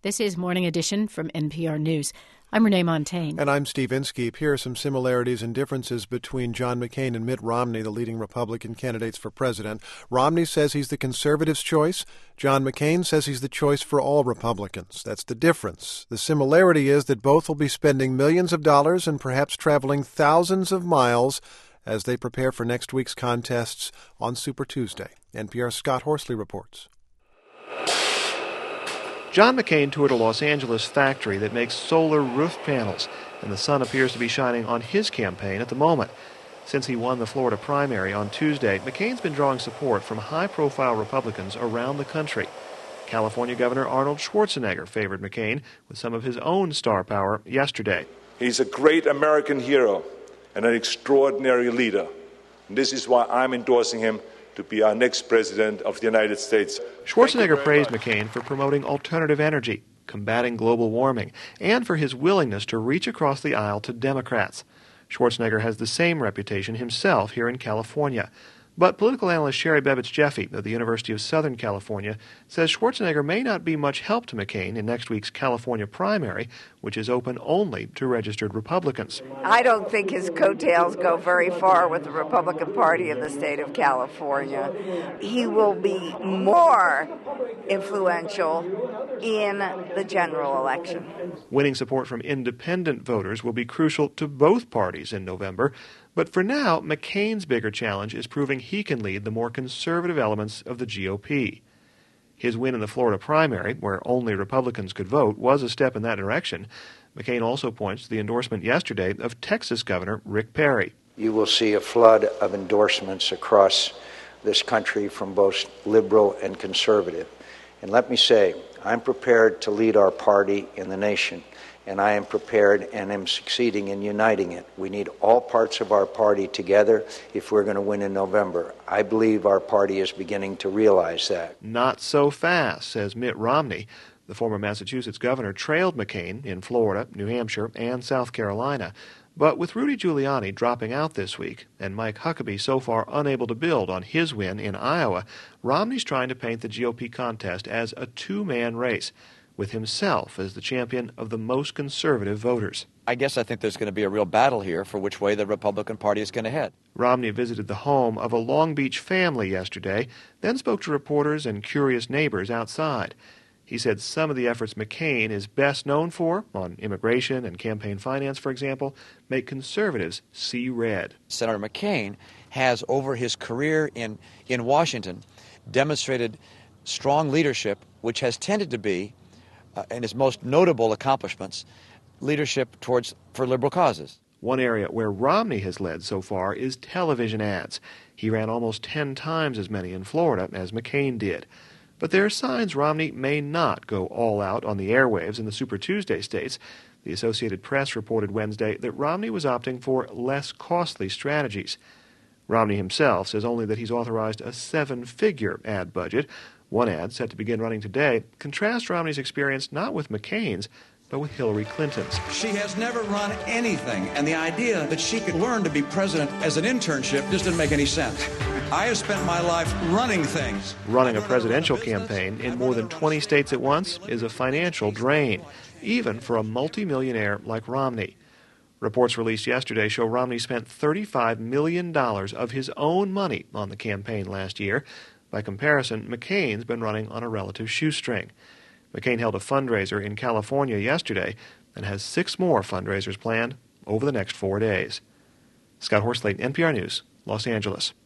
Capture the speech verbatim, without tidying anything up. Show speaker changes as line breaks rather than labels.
This is Morning Edition from N P R News. I'm Renee Montaigne.
And I'm Steve Inskeep. Here are some similarities and differences between John McCain and Mitt Romney, the leading Republican candidates for president. Romney says he's the conservatives' choice. John McCain says he's the choice for all Republicans. That's the difference. The similarity is that both will be spending millions of dollars and perhaps traveling thousands of miles as they prepare for next week's contests on Super Tuesday. N P R's Scott Horsley reports.
John McCain toured a Los Angeles factory that makes solar roof panels, and the sun appears to be shining on his campaign at the moment. Since he won the Florida primary on Tuesday, McCain's been drawing support from high-profile Republicans around the country. California Governor Arnold Schwarzenegger favored McCain with some of his own star power yesterday.
He's a great American hero and an extraordinary leader. And this is why I'm endorsing him to be our next president of the United States.
Schwarzenegger praised McCain for promoting alternative energy, combating global warming, and for his willingness to reach across the aisle to Democrats. Schwarzenegger has the same reputation himself here in California. But political analyst Sherry Bevitz Jeffy of the University of Southern California says Schwarzenegger may not be much help to McCain in next week's California primary, which is open only to registered Republicans.
I don't think his coattails go very far with the Republican Party in the state of California. He will be more influential in the general election.
Winning support from independent voters will be crucial to both parties in November. But for now, McCain's bigger challenge is proving he can lead the more conservative elements of the G O P. His win in the Florida primary, where only Republicans could vote, was a step in that direction. McCain also points to the endorsement yesterday of Texas Governor Rick Perry.
You will see a flood of endorsements across this country from both liberal and conservative. And let me say, I'm prepared to lead our party in the nation. And I am prepared and am succeeding in uniting it. We need all parts of our party together if we're going to win in November. I believe our party is beginning to realize that.
Not so fast, says Mitt Romney. The former Massachusetts governor trailed McCain in Florida, New Hampshire, and South Carolina. But with Rudy Giuliani dropping out this week and Mike Huckabee so far unable to build on his win in Iowa, Romney's trying to paint the G O P contest as a two-man race, with himself as the champion of the most conservative voters.
I guess I think there's going to be a real battle here for which way the Republican Party is going to head.
Romney visited the home of a Long Beach family yesterday, then spoke to reporters and curious neighbors outside. He said some of the efforts McCain is best known for, on immigration and campaign finance, for example, make conservatives see red.
Senator McCain has, over his career in, in Washington, demonstrated strong leadership, which has tended to be Uh, and his most notable accomplishments, leadership towards for liberal causes.
One area where Romney has led so far is television ads. He ran almost ten times as many in Florida as McCain did. But there are signs Romney may not go all out on the airwaves in the Super Tuesday states. The Associated Press reported Wednesday that Romney was opting for less costly strategies. Romney himself says only that he's authorized a seven-figure ad budget. One ad, set to begin running today, contrasts Romney's experience not with McCain's, but with Hillary Clinton's.
She has never run anything, and the idea that she could learn to be president as an internship just didn't make any sense. I have spent my life running things.
Running a presidential campaign in more than twenty states at once is a financial drain, even for a multimillionaire like Romney. Reports released yesterday show Romney spent thirty-five million dollars of his own money on the campaign last year. By comparison, McCain's been running on a relative shoestring. McCain held a fundraiser in California yesterday and has six more fundraisers planned over the next four days. Scott Horsley, N P R News, Los Angeles.